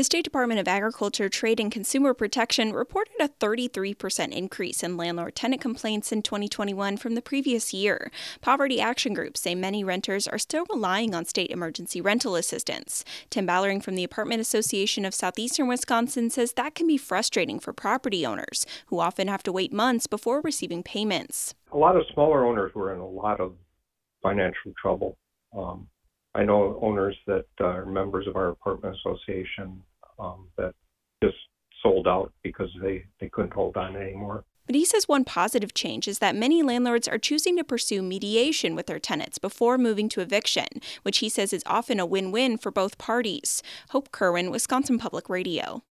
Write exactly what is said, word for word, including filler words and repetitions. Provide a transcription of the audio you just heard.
The State Department of Agriculture, Trade, and Consumer Protection reported a thirty-three percent increase in landlord-tenant complaints in twenty twenty-one from the previous year. Poverty action groups say many renters are still relying on state emergency rental assistance. Tim Ballering from the Apartment Association of Southeastern Wisconsin says that can be frustrating for property owners, who often have to wait months before receiving payments. A lot of smaller owners were in a lot of financial trouble. Um, I know owners that are members of our apartment association um, that just sold out because they, they couldn't hold on anymore. But he says one positive change is that many landlords are choosing to pursue mediation with their tenants before moving to eviction, which he says is often a win-win for both parties. Hope Kerwin, Wisconsin Public Radio.